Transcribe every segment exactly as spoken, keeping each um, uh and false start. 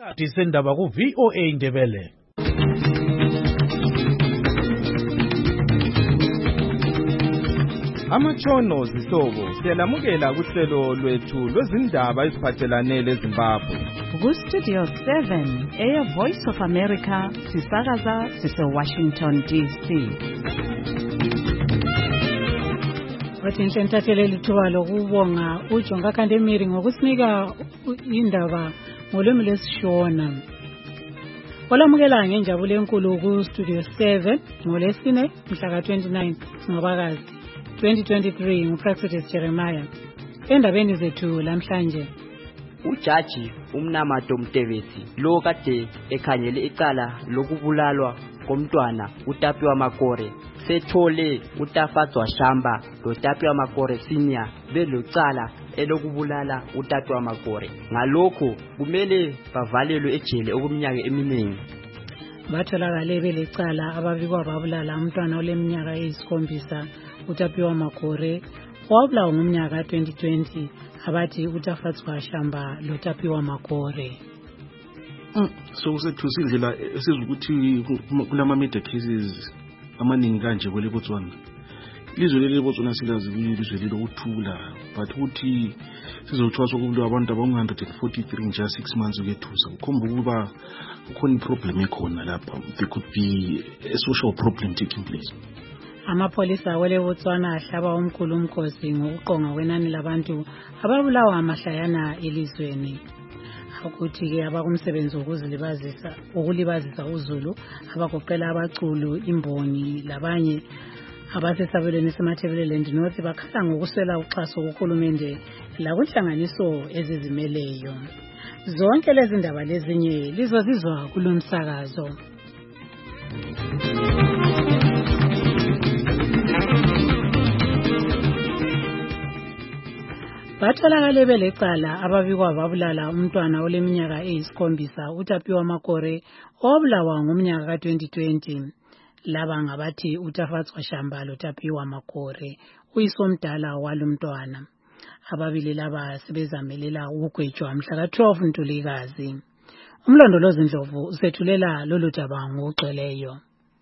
Isikhathi sendaba ku V O A Ndebele. Amatshono zihlobo siyalamukela kuhlelo lwethu lwezindaba eziphathelane leZimbabwe. Ku Studio seven, Air Voice of America, sisakaza sise Washington D C. Wathi nhlentathele lithuba lokubonga uJonga Kandemiri ngokusinika indaba ngolwimi lwesishona. Olamukela ngenjabulo enkulu ku Studio seven ngolesine mhla ka twenty-nine Ngabakazi twenty twenty-three nguPractice Jeremiah. Endabeni zethu lamhlanje, ujaji uMnamato Mtebethi lo kade ekhanyele icala lokubulalwa komntwana uTapiwa Makore sethole uTafatswa Shamba loTapiwa Makore senior belocala elokubulala uTapiwa Makore. Ngalokho kumele bavalelwe ejele okumnyaka eminingi. Batholakale belecala ababikwa babulala umntwana oleminyaka eyisikhombisa uTapiwa Makore owabulawa ngomnyaka twenty twenty abathi uTafatswa Shamba loTapiwa Makore. Mm. So kusethusa indlela esizukuthi kulama media cases amaningi kanje kwele Botswana. Lizwe leli Botswana silazi ilizwe lelo ukuthula, but uthi sizothwaswa kubantu abantu aba one hundred forty-three nje six months ukethusa. Ukhomba ukuba ukhona iproblem ekhona lapha. There could be a social problem taking place. Amapolisa wele Botswana ahlaba umkhulu umkhosi ngokuqonga kwenani labantu ababulawa amahlayana elizweni. Ukuthi ke abakumsebenzi wokuzilibazisa ukulibazisa uZulu abagoqela abaculu imboni labanye abasesabelweni semathebeleleni North bakhala ngokuswela uxhaso kuhulumende lakunhlanganiso ezizimeleyo. Zonke lezi ndaba lezinye lizozizwa kulomsakazo. Batholakale belecala ababikwa babulala umntwana oleminyaka eyisikhombisa uTapiwa Makore obulawa ngomnyaka ka twenty twenty. Laba ngabathi uTafatswa Shamba loTapiwa Makore uyisomdala walumntwana. Ababili laba sebezamelela ukugwetshwa mhla ka twelve Ntulikazi. Umlondolozi Ndlovu usethulela lolu daba ngokugcweleyo.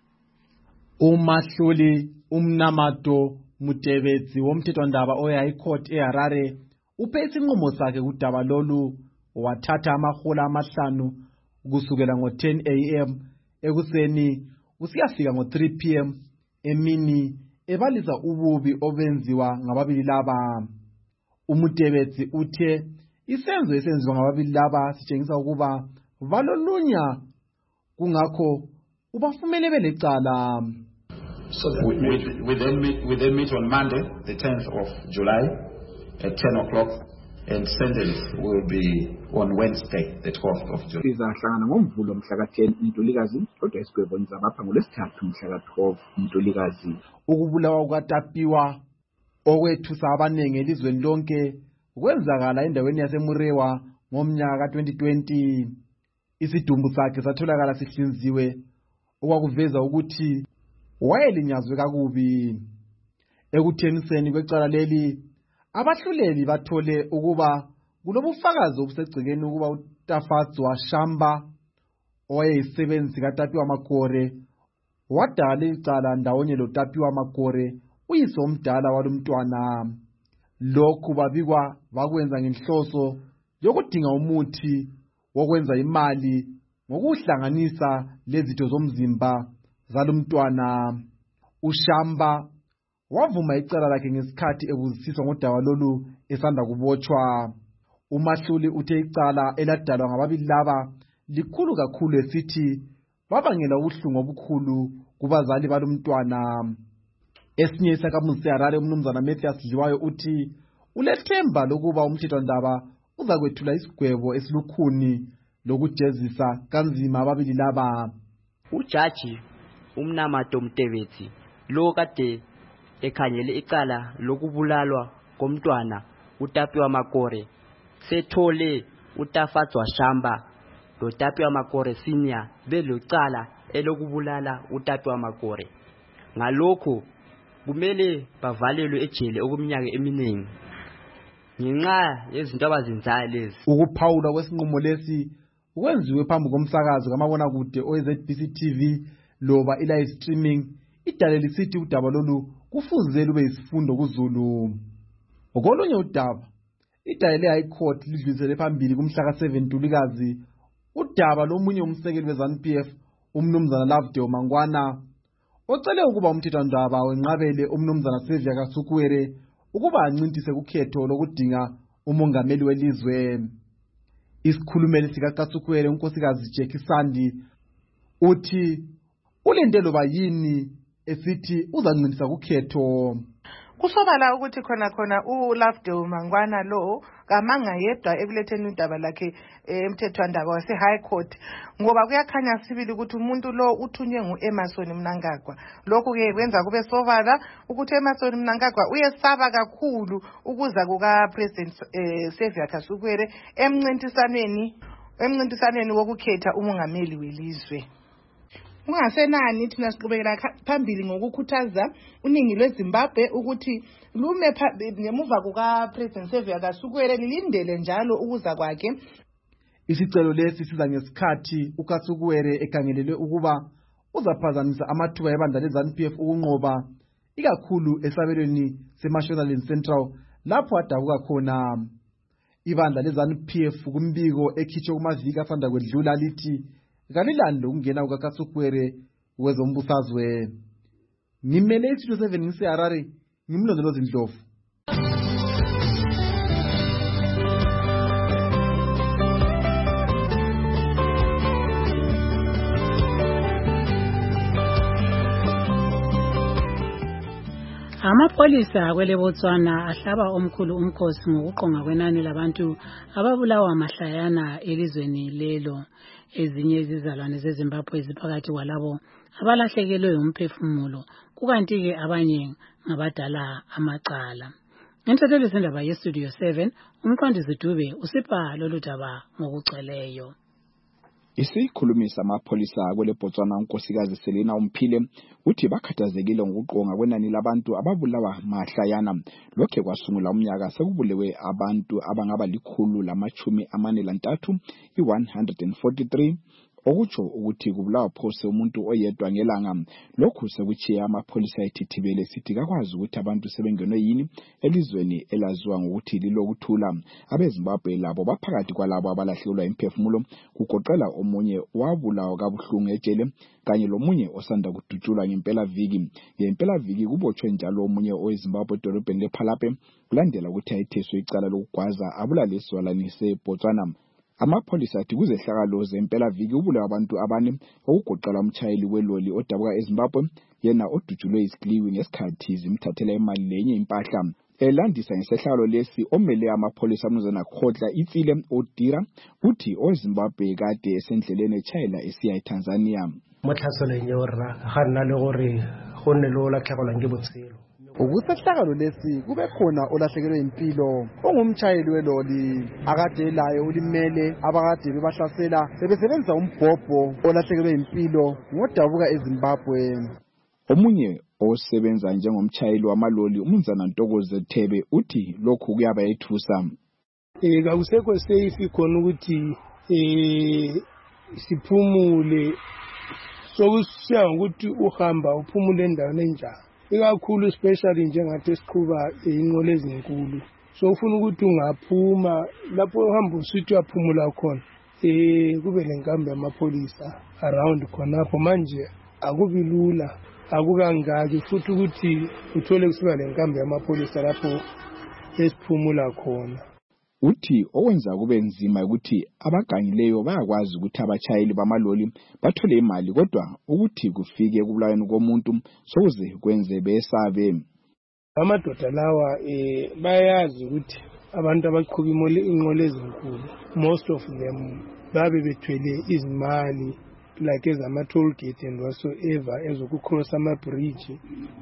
Umahluli uMnamato Mtebethi womthethwandaba oya court eHarare uphethe inqumo sakhe kudaba lolu wathatha amahola amahlanu kusukela ngo ten A M ekuseni usiyafika ngo three P M emini ebalisa ububi obenziwa ngababili laba. Umtebethi uthe isenzo esenziwa ngababili laba sitshengisa ukuba balolunya kungakho ubafumele belecala. So we, we, we, then meet, we then meet on Monday, the tenth of July at ten o'clock, and sentence will be on Wednesday, the twelfth of July. Sizahlangana ngomvulo mhla ka ten Ntulikazi kodwa isigwebo ngizabapha ngolesithathu mhla ka twelve Ntulikazi. Ukubulawa kwaTapiwa okwethusa abanenge elizweni lonke kwenzakala endaweni yaseMurewa ngomnyaka ka twenty twenty. Isidumbu sakhe satholakala sihlinziwe okwakuveza ukuthi wayelinyazwe kakubi. Ekutheniseni kwecala leli abahluleli bathole ukuba kulobufakazi obusegcekeni ukuba uTafatswa Shamba owayeyisebenzi kaTapiwa Makore wadala icala ndawonye loTapiwa Makore uyisomdala walumntwana. Lokhu babikwa bakwenza ngenhloso yokudinga umuthi wokwenza imali ngokuhlanganisa lezitho zomzimba zalumntwana. uShamba wavuma icala lakhe ngesikhathi ebuzisiswa ngodaba lolu esanda kubotshwa. Umahluli uthe icala eladalwa ngababili laba likhulu kakhulu esithi babangela ubuhlungu obukhulu kubazali balumntwana. Esinye isakhamuzi seHarare umnumzana Mathias Dliwayo uthi ulethemba lokuba umthethwandaba uzakwethula isigwebo esilukhuni lokujezisa kanzima ababili laba. Ujaji uMnamato Mtebethi lo kade ekhanyele icala lokubulalwa komntwana uTapiwa Makore sethole uTafatswa Shamba loTapiwa Makore senior belocala elokubulala uTapiwa Makore. Ngalokho kumele bavalelwe ejele okumnyaka eminingi. ngenxa yezinto abazenzayo lezi. Ukuphawula kwesinqumo lesi kwenziwe phambi komsakazo kamabonakude o-Z B C T V loba i-live streaming, idale lisithi udaba lolu kufuze lube yisifundo kuZulu. Ngokolunye udaba, idale le-High Court lidlulisele phambili kumhla ka-seven Ntulikazi udaba lomunye umsekeli we-ZANU P F umnumzana Lovedale Mangwana ocele ukuba umthethwandaba wenqabele umnumzana Xavier Kasukuwere ukuba ancintise kukhetho lokudinga umongameli welizwe. Isikhulumeli sikaKasukuwere unkosikazi Jackie Sandi uthi ulinde loba yini esithi uzancintisa kukhetho. Kusobala ukuthi khona khona uLovedale Mangwana lo kamanga yedwa ekuletheni udaba lakhe emthethwandaba wase High Court, ngoba kuyakhanya sibili ukuthi umuntu lo uthunywe nguEmmerson Mnangagwa. Lokhu ke kwenza kube sobala ukuthi Emmerson Mnangagwa uyesaba kakhulu ukuza kuka President eh, Xavier Kasukuwere emncintisanweni emncintisanweni wokukhetha umongameli welizwe. Ungasenani thina siqhubekela phambili ngokukhuthaza uningi lweZimbabwe ukuthi lume ngemuva kuka President Xavier Kasukuwere lilindele njalo ukuza kwakhe. Isicelo lesi siza ngesikhathi uKasukuwere ekhangelelwe ukuba uzaphazamisa amathuba ebandla leZANU P F ukunqoba ikakhulu esabelweni seMashonaland Central lapho adabuka khona. Ibandla leZANU P F kumbiko ekhitshwe kumaviki asanda kwedlula lithi kalilando ukungena kukaKasukuwere wezombusazwe. Ngimele isitho seven ngiseHarare, ngimlondolozi Ndlovu. Amapolisa kwele Botswana ahlaba omkhulu umkhosi ngokuqonga kwenani labantu ababulawa mahlayana elizweni lelo. Ezinye izizalwane zeZimbabwe ziphakathi kwalabo abalahlekelwe umphefumulo, kukanti ke abanye ngabadala amacala. Ngentethelo sendaba yeStudio seven, umqondisi Dube usipha lolu daba ngokugcweleyo. Isikhulumisa amapholisa kwele Botswana unkosikazi Selina Umphile uthi bakhathazekile ngokuqonga kwenani labantu ababulawa mahlayana. Lokho kwasungula umnyaka sekubulewe abantu abangaba likhulu lamachumi amane lantathu i-one hundred forty-three, okutsho ukuthi kubulawa phose umuntu oyedwa ngelanga. Lokhu sekuchiya amapholisa ethithibele sithi kakwazi ukuthi abantu sebengenwe yini elizweni elaziwa ngokuthi lilokuthula. AbeZimbabwe labo baphakathi kwalabo abalahlekelwa imphefumulo, kugoqela omunye wabulawa kabuhlungu ejele kanye lomunye osanda kudutshulwa ngempela viki. Ngempela viki kubotshwe njalo omunye oweZimbabwe edolobheni lePhalape kulandela ukuthi ayetheswe icala lokugwaza abulale isizalwane seBotswana. Amapholisa athi kuzehlakalo zempela viki ubulawa abantu abane okugoqela umtshayeli weloli odabuka eZimbabwe yena odutshulwe isikliwi ngesikhathi zimthathela imali lenye impahla. Elandisa ngesehlalo lesi omele amapholisa mnuzana Khotla Itsile Odira uthi oZimbabwe kade esendleleni echayela esiya eTanzania. Motlhaselo nyorra ga nna le gore go nne lo latlhegelwa ke botshelo. Ukusehlakalo lesi kube khona olahlekelwe impilo ongumtshayeli weloli akade elayo ulimele abakade bebahlasela sebesebenzisa umbhobho olahlekelwe impilo ngodabuka eZimbabwe. Omunye osebenza njengomtshayeli wamaloli uMnumzana Ntokoze Thebe uthi lokhu kuyaba ethusa. Eh akusekho safe khona ukuthi eh siphumule sokusiya ukuthi uhamba uphumule endaweni enjani. Ikakhulu especially njengathi esiqhuba inqola ezinkulu. So ufuna ukuthi ungaphuma lapho uhamba usithi uyaphumula khona. Eh kube lenkambi yamapolisa around khonapho manje akubi lula. Akukangaki futhi ukuthi uthole kusiba lenkambi yamapolisa lapho esiphumula khona. Uthi owenza kube nzima ukuthi abagangileyo bayakwazi ukuthi abachayeli bamaloli bathole imali kodwa ukuthi kufike kubulaweni komuntu sokuze kwenze besabe. Amadoda lawa eh bayazi ukuthi abantu abaqhuba inqola ezinkulu most of them babe bethwele izimali like ezama toll gate and whatsoever ezokukross ama bridge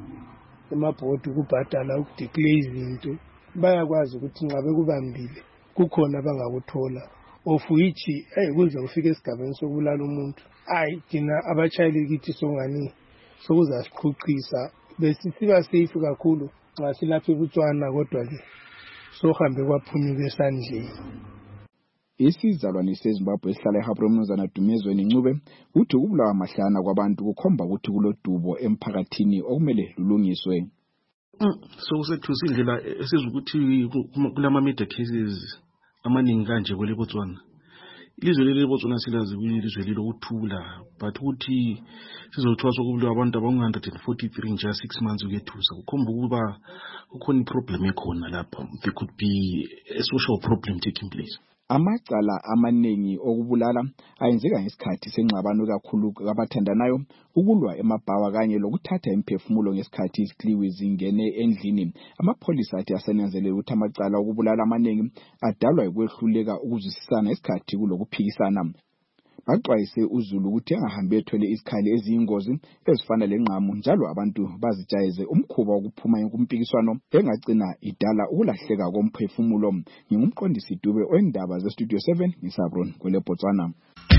emabhodi ukubhadala ukudeclare izinto. Bayakwazi ukuthi ncabe kubambile kukhona abangakuthola of which hey kuze kufike esigabeni sokubulala umuntu. Hayi thina abachayeli kithi songani sokuza siqhuqisa bese siba safe kakhulu xa silapha eBotswana kodwa ke so hambe kwaphunyuka esandleni. Isizalwane seZimbabwe esihlala eHabrona umnumzana Dumezweni Ncube uthi ukubulawa mahlana kwabantu kukhomba ukuthi kulodubo emphakathini okumele lulungiswe. So sethusa indlela esizukuthi kulama media cases amaningi kanje kwele Botswana. Ilizwe leli Botswana silazi ilizwe lelo ukuthula, but ukuthi sizothwaswa kubulawa abantu aba one hundred forty-three nje six months ukethusa kukhomba ukuba kukhona iproblem ekhona lapha. There could be a social problem taking place. Amacala amaningi okubulala ayenzeka ngesikhathi senxabano kakhulu kabathandanayo, ukulwa emabhawa kanye lokuthatha imphefumulo ngesikhathi isikliwi zingene endlini. Amapholisa athi asenenzelele ukuthi amacala okubulala amaningi adalwa ukwehluleka ukuzwisisana esikhathi kulokuphikisana. Baxwayise uZulu ukuthi angahambi ethwele isikhali eziyingozi ezifana lenqamu njalo abantu bazijayeze umkhuba wokuphuma kumpikiswano engagcina idala ukulahleka komphefumulo. Ngingumqondisi Dube oendaba ze Studio seven ngisabroni kwele Botswana.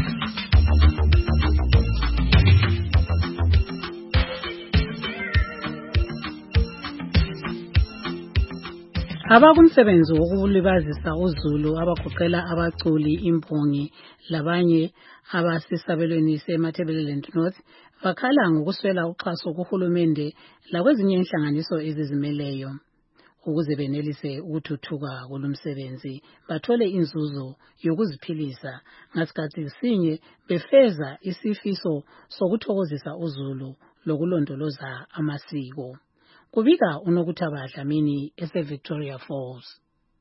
Abakumsebenzi wokulibazisa uZulu abagoqela abaculi, imbongi labanye abasisabelweni seMatabeleland North bakhala ngokuswela uxhaso kuhulumende lakwezinye inhlanganiso ezizimeleyo ukuze benelise ukuthuthuka kulomsebenzi bathole inzuzo yokuziphilisa. Ngasikhathi sinye befeza isifiso sokuthokozisa uZulu lokulondoloza amasiko. Kubika uNokuthaba Dlamini ese Victoria Falls.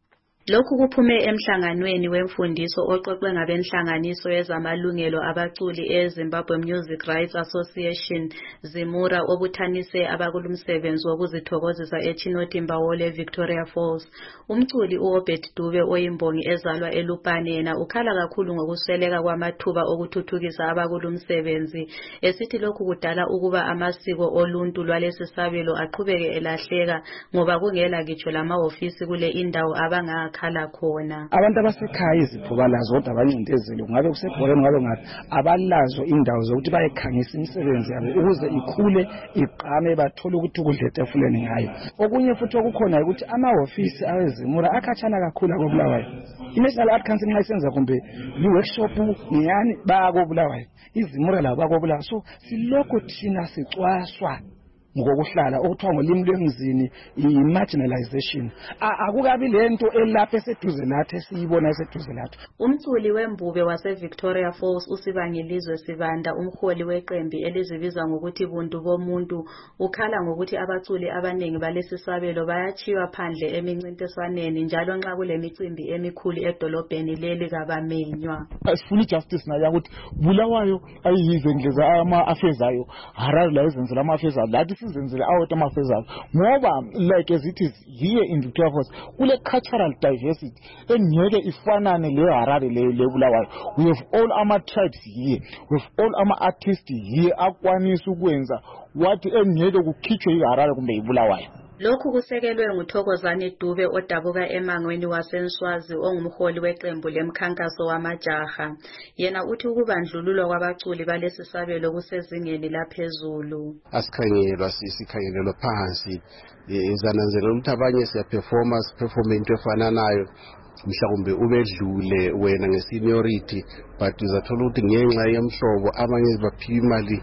Lokhu kuphume emhlanganweni wemfundiso oxoxwe ngabenhlanganiso yezamalungelo abaculi eZimbabwe Music Rights Association Zimura obuthanise abakulumsebenzi wokuzithokozisa eChinoti Mbawole Victoria Falls. Umculi uObed Dube oyimbongi ezalwa eLupane yena ukhala kakhulu ngokusweleka kwamathuba okuthuthukisa abakulumsebenzi esithi lokhu kudala ukuba amasiko oluntu lwalesisabelo aqhubeke elahleka ngoba kungela ngitsho lamahofisi kule indawo abanga khala khona. Abantu abasekhaya izipho balazo kodwa abancindezelo ngabe kusebholeni ngabe ngathi abalazo indawo zokuthi bayekhangisa imisebenzi yabo ukuze ikhule iqame bathole ukuthi ukudla etafuleni ngayo. Okunye futhi okukhona ukuthi amahofisi awezimura akhatshana kakhulu akobulawayo. iNational Art Council nxa isenza kumbe i-workshop ngiyani bakobulawayo izimura labo bakobulawayo. So silokho thina sicwaswa ngokuhlala okuthiwa ngolimi lwemzini i-marginalization. Akukabi lento elapha eseduze lathi esiyibona eseduze lathi. Umculi wembube wase Victoria Falls uSibangilizwe Sibanda umholi weqembi elizibiza ngokuthi buntu bomuntu ukhala ngokuthi abaculi abaningi balesisabelo bayachiwa phandle emincintiswaneni njalo nxa kulemicimbi emikhulu edolobheni leli kabamenywa. Asifuni justice nayo ukuthi Bulawayo ayiyize ndleza ama affairs ayo Harare la izenzela ama affairs lathi sizenzele awot ama affairs ngoba like as it is here in Victoria Falls kule cultural diversity engeke ifanane le Harare le Bulawayo. We have all our tribes here, we have all our artists here akwanisa ukwenza what engeke kukhitshwe iHarare kumbe iBulawayo. Lokhu kusekelwe nguThokozane Dube odabuka emangweni waseNswazi ongumholi weqembu lemkhankaso wamajaha. Yena uthi ukubandlululwa kwabaculi balesisabelo kusezingeni laphezulu. Asikhangelwa sisikhangelelwa phansi izananzela ukuthi abanye siya performance performance efana nayo mhlawumbe ubedlule wena ngeseniority but uzathola ukuthi ngenxa yemhlobo abanye baphiwa imali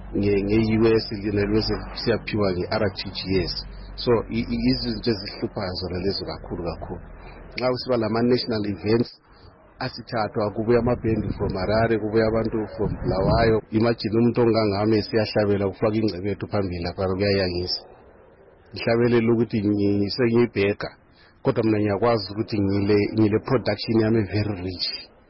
nge-U S linelwese siyaphiwa nge-R T G S. So izinto ezihluphayo zona lezo kakhulu kakhulu. Nxa usiba lama national events asithathwa kubuya amabhendi from Harare kubuya abantu from Bulawayo. Imagine umuntu ongangami siyahlabela kufaka ingcebe yethu phambili lapha kuyayangisa. Ngihlabelela ukuthi ngiyibheka kodwa mina ngiyakwazi ukuthi ngile ngile production yami very rich.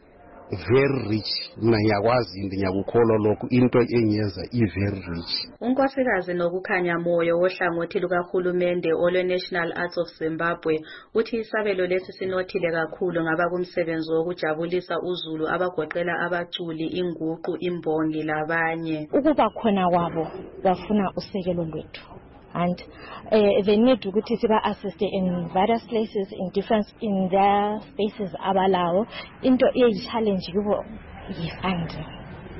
Very rich. Mina ngiyakwazi into ngiyakukholwa lokho into engiyenza i very rich. Unkosikazi nokukhanya moyo wohlangothi lukahulumende olwe National Arts of Zimbabwe uthi isabelo lesi sinothile kakhulu ngaba kumsebenzi wokujabulisa uZulu abagoqela abaculi, inguqu, imbongi labanye. Ukuba khona kwabo bafuna usekelo lwethu. And uh, they need to go to assist in various places, in different, in their spaces, abalawo. Into a challenge you funding.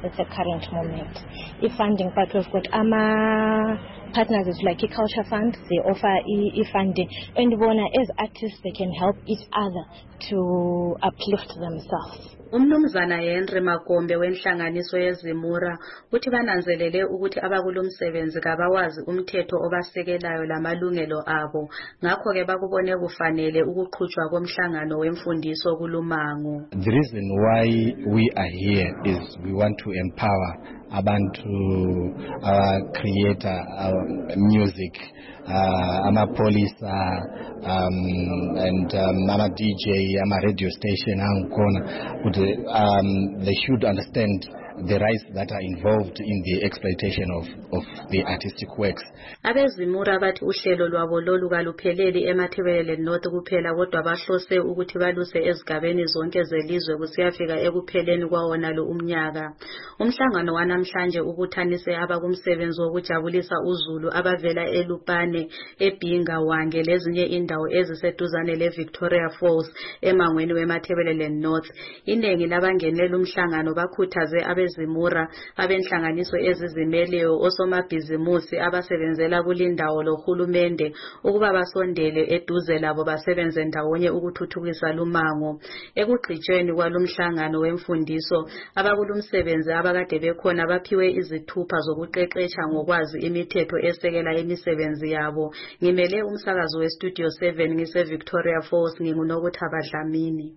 at the current moment. E-funding, but we've got ama partners is like e-culture fund, they offer e-funding, and bona as artists they can help each other to uplift themselves. Umnumzana Henry Magombe wenhlanganiso yezimura uthi bananzelele ukuthi abakulomsebenzi kabawazi umthetho obasekelayo lamalungelo abo ngakho ke bakubone kufanele ukuqhutshwa komhlangano wemfundiso kulumango. The reason why we are here is we want to empower abantu our creator our music uh, ama police uh, um, and um, ama D J ama radio station angkhona um, they should understand the rights that are involved in the exploitation of, of the artistic works. Abezimura bathi uhlelo lwabo lolu kalupheleli eMathebele North kuphela kodwa bahlose ukuthi baluse ezigabeni zonke zelizwe kusiyafika ekupheleni kwawona lo umnyaka. Umhlangano wanamhlanje ubuthanise abakumsebenzi wokujabulisa uZulu abavela eLupane, eBhinga, Wange lezinye indawo eziseduzane leVictoria Falls emangweni weMathebele North. Inengi labangenela umhlangano bakhuthaze abezimura abenhlanganiso ezizimeleyo osomabhizimusi abasebenzela kulindawo lohulumende ukuba basondele eduze labo basebenze ndawonye ukuthuthukisa lumango. Ekugqitshweni kwalumhlangano wemfundiso abakulumsebenzi abakade bekhona baphiwe izithupha zokuqeqesha ngokwazi imithetho esekela imisebenzi yabo. Ngimele umsakazo weStudio seven ngise Victoria Falls ngingunokuthaba Dlamini.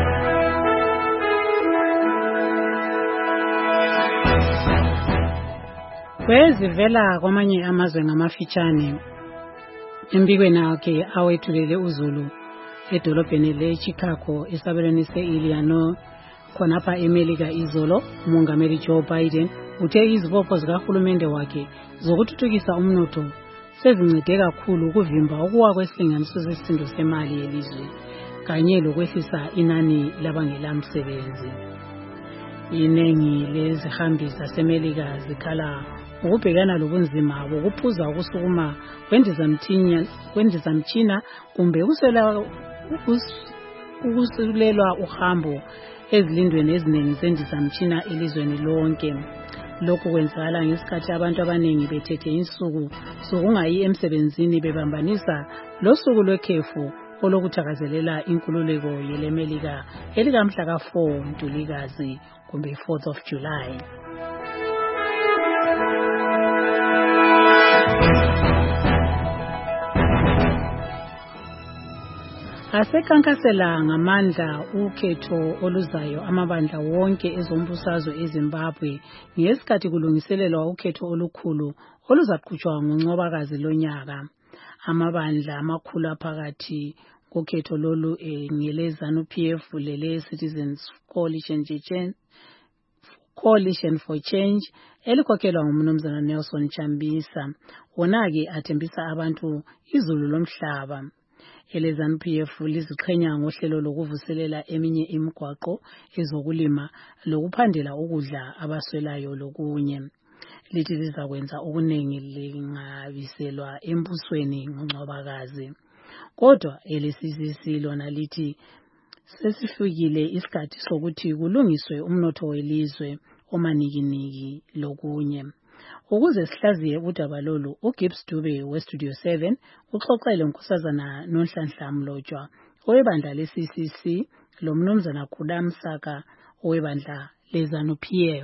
Kwezivela kwamanye amazwe ngamafitshane embikweni akhe awethulele uZulu edolobheni leChicago esabelweni se-Illinois khonapha eMelika izolo umongameli Joe Biden uthe izibopho zikahulumende wakhe zokuthuthukisa umnotho sezincede kakhulu ukuvimba ukuwa kwesilinganiso sesisindo semali yelizwe kanye lokwehlisa inani labangelamsebenzi. Inengi lezihambi zaseMelika zikhala ukubhekana lobunzima bokuphuza ukusukuma kwendizamthinya kwendizamtshina kumbe ukuswela ukusulelwa uhambo ezilindweni eziningi zendizamtshina elizweni lonke. Lokhu kwenzakala ngesikhathi abantu abaningi bethethe insuku sokungayi emsebenzini bebambanisa losuku lwekhefu olokuthakazelela inkululeko yeleMelika elikamhla ka four Ntulikazi kumbe fourth of July. Asekankasela ngamandla ukhetho oluzayo amabandla wonke ezombusazwe eZimbabwe ngesikhathi kulungiselelwa ukhetho olukhulu oluzaqhutshwa ngoNcwabakazi lonyaka. Amabandla amakhulu aphakathi kokhetho lolu ngelezanu P F lele Citizens Coalition Coalition for Change elikhokhelwa ngumnumzana Nelson Chambisa wona-ke athembisa abantu izulu lomhlaba. Elezanu P F liziqhenya ngohlelo lokuvuselela eminye imigwaqo ezokulima lokuphandela ukudla abaswelayo lokunye. Lithi lizakwenza okuningi lingabiselwa embusweni ngoNcwabakazi. Kodwa ele C C C lona lithi sesifikile isikhathi sokuthi kulungiswe umnotho welizwe omanikiniki lokunye. Ukuze sihlaziye udaba lolu uGibbs Dube weStudio seven uxoxele unkosazana noNhlanhla Mlotshwa owebandla le-C C C lomnumzana Khudamsaka owebandla lezanu P F.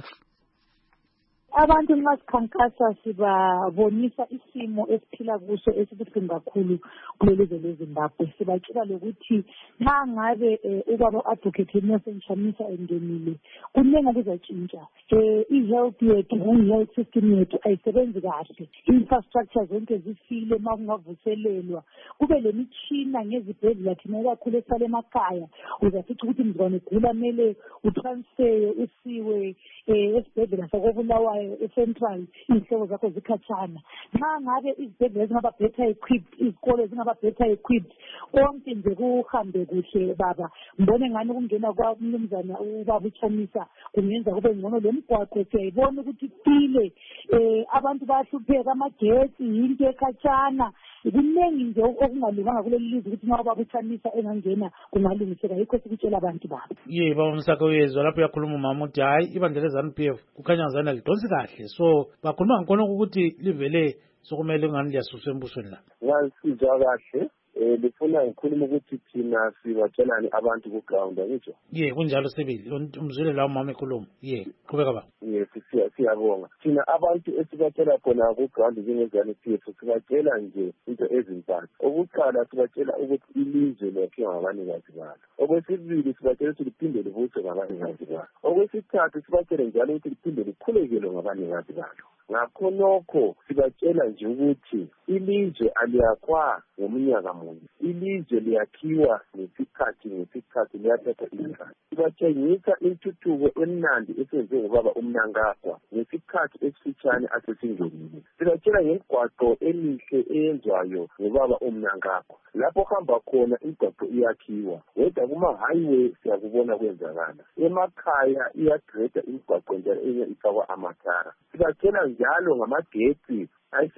Abantu nxa sikhankasa sibabonisa isimo esiphila kuso esibuhlungu kakhulu kulelizwe leZimbabwe. Sibatshela lokuthi nxa ngabe ubaba advocate Nelson Chamisa engenile kunengi kuzatshintsha. I-health yethu i-health system yethu ayisebenzi kahle. Infrastructure zonke zifile ma kungavuselelwa. Kube lemitshina ngezibhedlela thina kakhulu esale emakhaya. Uzafica ukuthi mzwane gula mele utransfer usiwe esibhedlela sakobulawayo eCentral inhlelo zakho zikhatshana. Nxa ngabe izibhedlela zingaba better equipped, izikole zingaba better equipped, konke nje kuhambe kuhle baba. Mbone ngani ukungena kwamnumzana ubaba uChamisa kungenza kube ngcono lemigwaqo siyayibona ukuthi ipile. Eh abantu bayahlupheka amagetsi into ekhatshana kuningi nje okungalunganga kuleli lizwe ukuthi nxa babuthanisa engangena kungalungiseka yikho sikutshela abantu babo. Ye baba Msaka uyezwa lapho yakhuluma umama uthi hayi ibandla le-ZANU P F kukhanya ngazana lidonsi kahle, so bakhuluma ngikona ukuthi livele sokumele ngani liyasuswa embusweni la. Ngasizwa kahle eh lifuna ngikhuluma ukuthi thina sibatshelani abantu ku ground ngitsho. Ye kunjalo Sibili umzwile la umama ekhuluma. Ye qhubeka baba. Yes siyabonga. Thina abantu esibatshela khona ku ground njenge-ZANU P F sibatshela nje into ezintathu. Okuqala sibatshela ukuthi ilizwe lakhe ngabanikazi balo. Okwesibili sibatshela ukuthi liphinde livuswe ngabanikazi balo. Okwesithathu sibatshela njalo ukuthi liphinde likhulekele ngabanikazi balo. Ngakho nokho sibatshela nje ukuthi ilizwe aliyakwa ngomnyaka munye, ilizwe liyakhiwa ngesikhathi ngesikhathi liyathatha isikhathi. Sibatshengisa intuthuko emnandi esenziwe ngubaba uMnangagwa ngesikhathi esifitshane asesingenile. Sibatshela ngemigwaqo emihle eyenzwayo ngubaba uMnangagwa. Lapho hamba khona imigwaqo iyakhiwa, wedwa kuma-highway siyakubona kwenzakala. Emakhaya iyagreda imigwaqo njalo enye ifakwa amatara. Sibatshela njalo ngamagetsi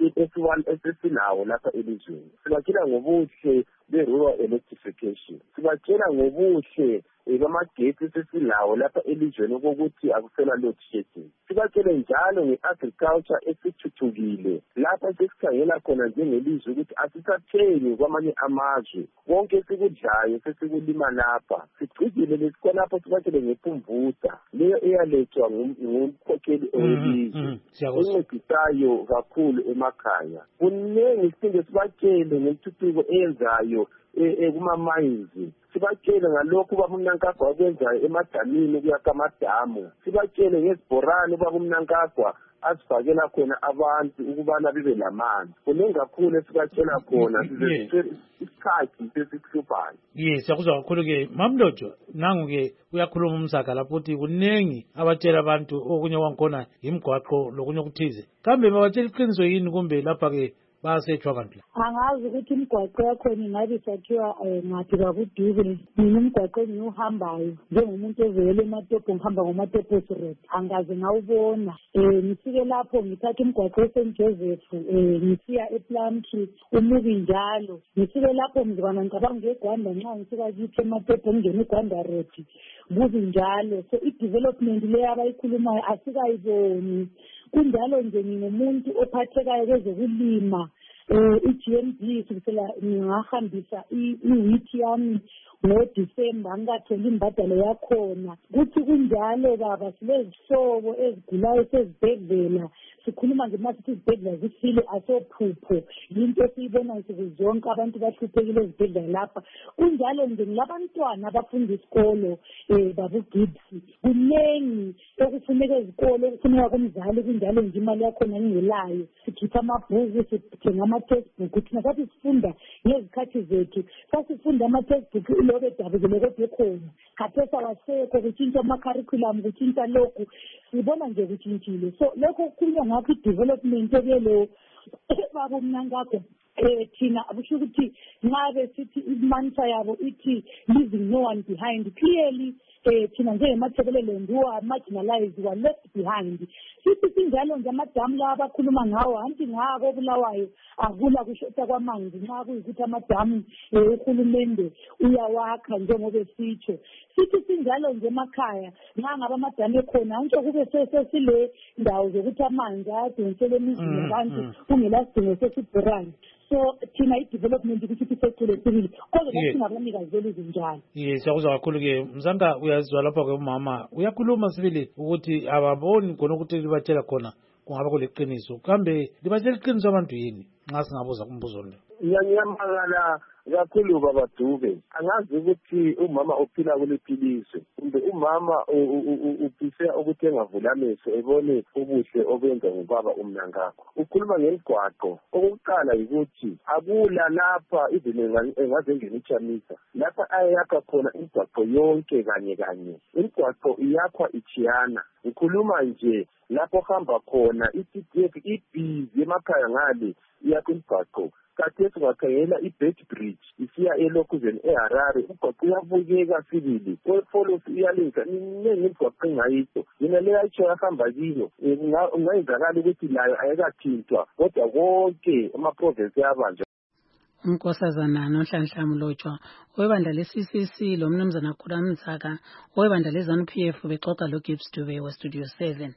esesilawo lapha elizweni. Sibatshela ngobuhle be-rural electrification. Sibatshela ngobuhle bamagetsi esesilawo lapha elizweni okokuthi akusela load shedding. Sibatshele njalo nge-agriculture esithuthukile lapha sesikhangela khona njengelizwe ukuthi asisathengi kwamanye amazwe. Konke esikudlayo sesikulima lapha. Sigcijile lesikhonapho sibatshele ngepumvuta leyo eyalethwa ngumkhokheli oyelizwe encedisayo kakhulu emakhaya. Kunengi siphinde sibatshele ngentuthuko eyenzayo kuma-mines. Sibatshele ngalokhu ubaba uMnangagwa akwenzayo emadamini kuyakha amadamu. Sibatshele ngezibhorane ubaba uMnangagwa asifakela khona abantu ukubana bibe lamanzi. Kuningi kakhulu esibatshela khona isikhathi sesikuhluphayo. Ye siyakuzwa kakhulu-ke Mamlojo, nangu-ke uyakhuluma uMsaka lapho ukuthi kuningi abatshela abantu okunye kwakhona imigwaqo lokunye okuthize. Kambe babatshela iqiniso yini kumbe lapha-ke bayasetshwa kanti la? Angazi ukuthi imigwaqo yakhona ingabe isakhiwa ngaphi kwakuduze. Mina umgwaqo engiwuhambayo njengomuntu ovele eMatopo ngihamba ngoMatopo Road angaze ngawubona. um ngifike lapho ngithatha umgwaqo eSaint Joseph um ngisiya ePlumtree umubi njalo. Ngifike lapho ngizibana ngicabanga ngeGwanda nxa ngifika kithi eMatopo ngingena eGwanda Road kubi njalo. So i-development leyo abayikhulumayo asikayiboni. Kunjalo nje ngingumuntu ophathekayo kwezokulima i-G M B kusela ngingahambisa i-wheat yami ngoDisemba ngingatholi imbadalo yakhona. Kuthi kunjalo baba silezihlobo ezigulayo sezibhedlela sikhuluma nje masithi izibhedlela zifile asophupho yinto esiyibona nsuku zonke abantu bahluphekile ezibhedlela lapha. Kunjalo nje ngilabantwana abafunda isikolo um babugibsi kunengi okufuneka ezikolo okufuneka kumzali kunjalo nje imali yakhona ngingelayo. Sikhipha amabhuku sithenga ama-textbook thina sathi sifunda ngezikhathi zethu sasifunda ama-textbook ilobe dabuzele kodwa ekhona khathesi awasekho kutshintsha ama-curriculum kutshintsha lokhu sibona nje kutshintshile. So lokho kukhulunywa ngakho i-development ekuyeleyo baba uMnangagwa um thina kusho ukuthi nxa besithi imantra yabo ithi leaving no one behind clearly um thina njengemathebeleland who are marginalized were left behind. Sithi sinjalo nje amadamu lawa abakhuluma ngawo anti ngako obulawayo akula kushota kwamanzi nxa kuyikuthi amadamu uhulumende uyawakha njengoba esitsho. Sithi sinjalo nje emakhaya nxa ngaba amadamu ekhona antsho kube sesile ndawo zokuthi amanzi ayadonsela emizini yabantu kungela sidingo sesibhorane. So thina i-development kuthi secule sibili kodwa singabanikazi belizwe njalo. Ye siyakuzwa kakhulu-ke Mzanga uyazizwa lapha ke umama uyakhuluma Sibili ukuthi ababoni khona ukuthi libatshela khona kungaba kuliqiniso. Kambe libatshela iqiniso abantu yini nxa singabuza kumbuzo lo? Ngiyanyamala kakhulu baba Dube. Angazi ukuthi umama ophila kuliphilizwe kumbe umama uphisa ukuthi engavula amehlo ebone ubuhle obenza ngubaba uMnangagwa. Ukhuluma ngemigwaqo. Okokuqala yikuthi akula lapha izini engaze ngenichamisa lapha ayakha khona imigwaqo yonke kanye kanye. Imigwaqo iyakhwa ichiyana. Ukhuluma nje lapho hamba khona i-T D F ibhizi emakhaya ngale iyakho imigwaqo. Kathesi ungakhangela i-Beit Bridge isiya eLokuzeni eHarare umgwaqo uyabukeka Sibili. Follows iyalinga ninengi imigwaqo engayikho. Mina leyo ayitsho yahamba kiyo ungayenzakala ukuthi layo ayikathintwa kodwa konke ama-province yabanjwa. unkosazana noNhlanhla Mlotshwa owebandla le-C C C lo mnumzana Khura Mzaka owebandla le-ZANU P F bexoxa loGibbs Dube weStudio seven.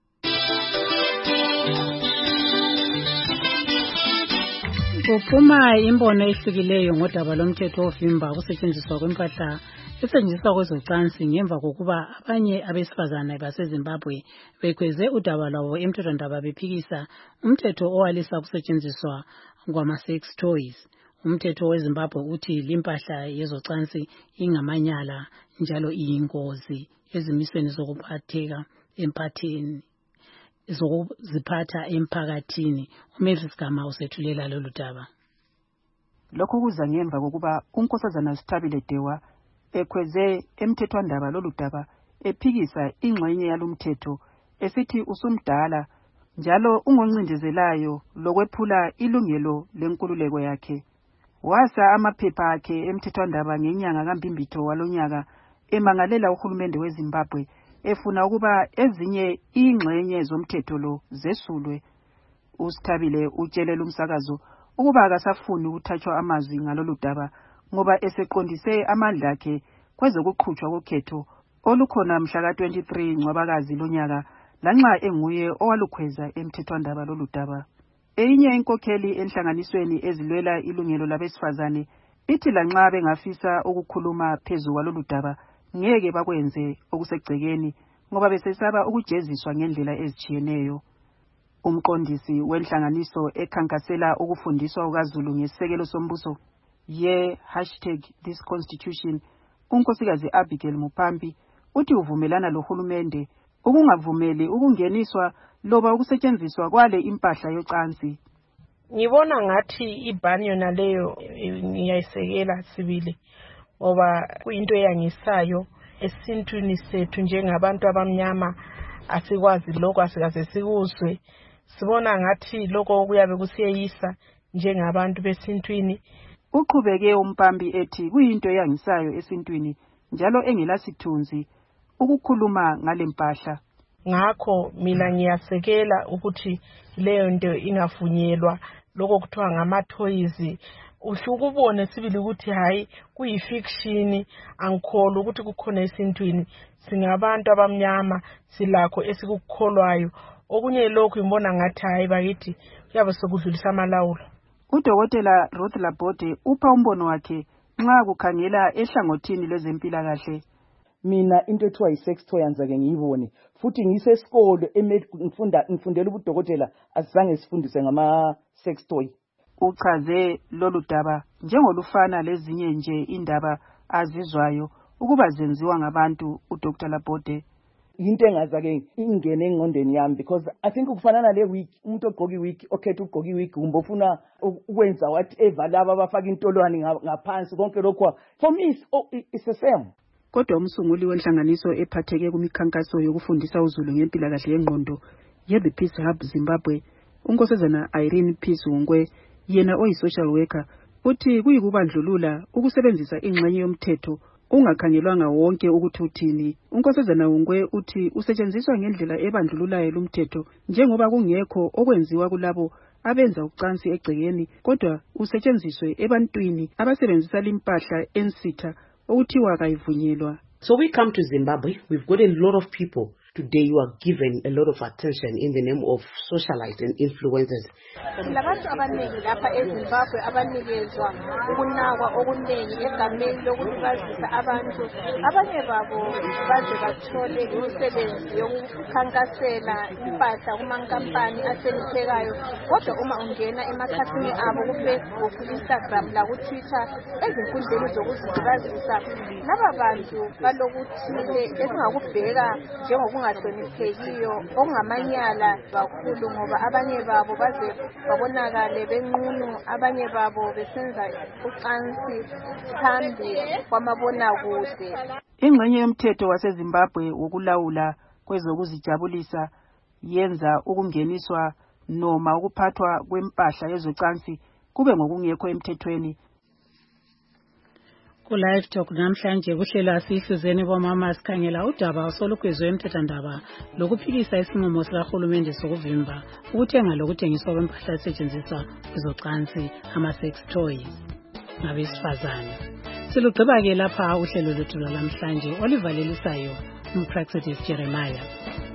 Kuphuma imbono ehlukileyo ngodaba lomthetho ovimba ukusetshenziswa kwempahla esetshenziswa kwezocansi ngemva kokuba abanye abesifazane baseZimbabwe bekweze udaba lwabo emthethwandaba bephikisa umthetho owalisa ukusetshenziswa kwama-sex toys. Umthetho weZimbabwe uthi limpahla yezocansi ingamanyala njalo iyingozi ezimisweni zokuphatheka empatheni zokuziphatha emphakathini. uMavis Gama usethulela lolu daba. Lokhu kuza ngemva kokuba unkosazana Sithabile Dewa ekweze emthethwandaba lolu daba ephikisa ingxenye yalomthetho esithi usumdala njalo ungoncindezelayo lokwephula ilungelo lenkululeko yakhe. Wasa amaphepha akhe emthethwandaba ngenyanga kaMbimbitho walonyaka emangalela uhulumende weZimbabwe efuna ukuba ezinye ingxenye zomthetho lo zesulwe. uSithabile utshelela umsakazo ukuba akasafuni ukuthathwa amazwi ngalolu daba ngoba eseqondise amandla akhe kwezokuqhutshwa kokhetho olukhona mhla ka twenty-three Ncwabakazi lonyaka lanxa enguye owalukhweza emthethwandaba lolu daba. Eyinye inkokheli enhlanganisweni ezilwela ilungelo labesifazane ithi lanxa bengafisa ukukhuluma phezu kwalolu daba ngeke bakwenze okusegcekeni ngoba besesaba ukujeziswa ngendlela ezitshiyeneyo. Umqondisi wenhlanganiso ekhankasela ukufundiswa kukaZulu ngesisekelo sombuso ye hashtag this constitution unkosikazi Abigail Mupambi uthi uvumelana lohulumende ukungavumeli ukungeniswa loba ukusetshenziswa kwale impahla yocansi. Ngibona ngathi ibhani yona leyo ngiyayisekela sibili ngoba kuyinto eyangisayo esintwini sethu njengabantu abamnyama asikwazi lokho asikaze sikuzwe. Sibona ngathi lokho kuyabe kusiyeyisa njengabantu besintwini. Uqhubeke uMpambi ethi kuyinto eyangisayo esintwini njalo engelasithunzi ukukhuluma ngale mpahla. Ngakho mina ngiyasekela ukuthi leyo nto ingavunyelwa lokho kuthiwa ngama-toys. Uhlukubone sibili ukuthi hayi kuyifiction angikholwa ukuthi kukhona esintwini. Singabantu abamnyama silakho esikukholwayo. Okunye lokhu ngibona ngathi hayi bakithi kuyabe sokudlulisa amalawulo. Udokotela Ruth Labode upha umbono wakhe nxa kukhangela ehlangothini lwezempilakahle. Mina into ethiwa yi-sex toy anzake ngiyibone futhi ngisesikolo ngifunda ngifundela ubudokotela asizange sifundise ngama-sex toy. Uchaze lolu daba njengolufana lezinye nje indaba azizwayo ukuba zenziwa ngabantu. uDr Labode into engazake ingene engqondweni yami because I think kufanana le week umuntu ogqoka iwig okhetha ugqoka iwig kumbe ufuna ukwenza whatever laba abafaka intolwane ngaphansi konke lokho for me it's, oh, it's the same. Kodwa umsunguli wenhlanganiso ephatheke kumikhankaso yokufundisa uZulu ngempilakahle yengqondo ye-The Peace Hub Zimbabwe unkosazana Irene Peace Ngwe yena oyi-social worker uthi kuyikubandlulula ukusebenzisa ingxenye yomthetho ungakhangelwanga wonke ukuthi uthini. Unkosazana Ngwe uthi usetshenziswa ngendlela ebandlululayo lumthetho njengoba kungekho okwenziwa kulabo abenza ucansi egcekeni kodwa usetshenziswe ebantwini abasebenzisa limpahla ensitha okuthiwa kayivunyelwa. So we come to Zimbabwe, we've got a lot of people. Today you are given a lot of attention in the name of socialites and influencers. Labantu abaningi lapha eZimbabwe abanikezwa ukunakwa okunengi egameni lokuthi bazisa abantu abanye babo baze bathole imisebenzi yokukhankasela impahla kumankampani aselithekayo. Kodwa uma ungena emakhasini abo kuFacebook, Instagram lakuTwitter ezinkundleni zokuzilibazisa laba bantu balokuthile esingakubheka njengoku ungahloniphekiyo okungamanyala kakhulu ngoba abanye babo baze babonakale benqunu abanye babo besenza ucansi phambi kwamabonakude. Ingxenye yomthetho waseZimbabwe wokulawula kwezokuzijabulisa yenza ukungeniswa noma ukuphathwa kwempahla yezocansi kube ngokungekho emthethweni. Ku-Live Talk namhlanje kuhlelo asihluzeni bomama sikhangela udaba osolukhwezwe emthethwandaba lokuphikisa isinqumo sikahulumende sokuvimba ukuthenga lokuthengiswa kwempahla esetshenziswa kwezocansi ama-sex toys ngabesifazane. Silugqiba-ke lapha uhlelo lwethu lwalamhlanje olivalelisayo uMpraxedis Jeremiah.